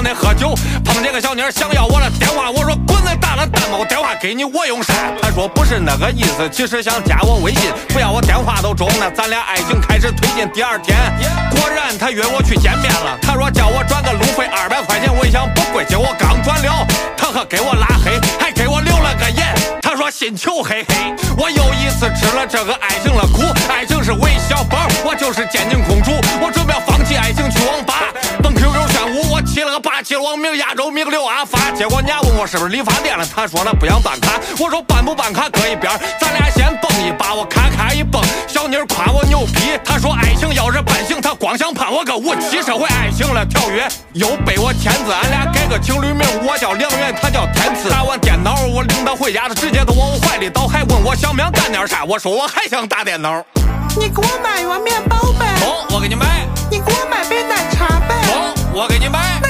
内喝酒，碰见个小妮儿想要我的电话，我说滚那大了蛋吧，我电话给你我用啥？他说不是那个意思，其实想加我微信，不要我电话都中了，咱俩爱情开始推进。第二天果然他约我去见面了，他说叫我转个路费200块钱，我一想不贵，结果刚转了，他可给我拉黑，还给我留了个言，他说心求嘿嘿。我又一次吃了这个爱情的苦，爱情是韦小宝，我就是坚定公主，我准备放弃爱情去网吧，蹦 QQ 炫舞，我起了个霸气网名亚洲名流阿发，结果人家问我是不是理发店了，他说了不想办卡，我说办不办卡搁一边，咱俩先蹦一把，我咔一蹦，小妮儿夸我牛逼，他说爱情要是半醒，他光想判我个57社会爱情了条约，又被我签字，俺俩改个情侣名，我叫梁元，他叫天赐。打完电脑我领他回家，他直接都往我怀里倒，还问我想不想干点啥，我说我还想打电脑。 你给我买一碗面包呗。 我给你买。 你给我买杯奶茶呗。 我给你买。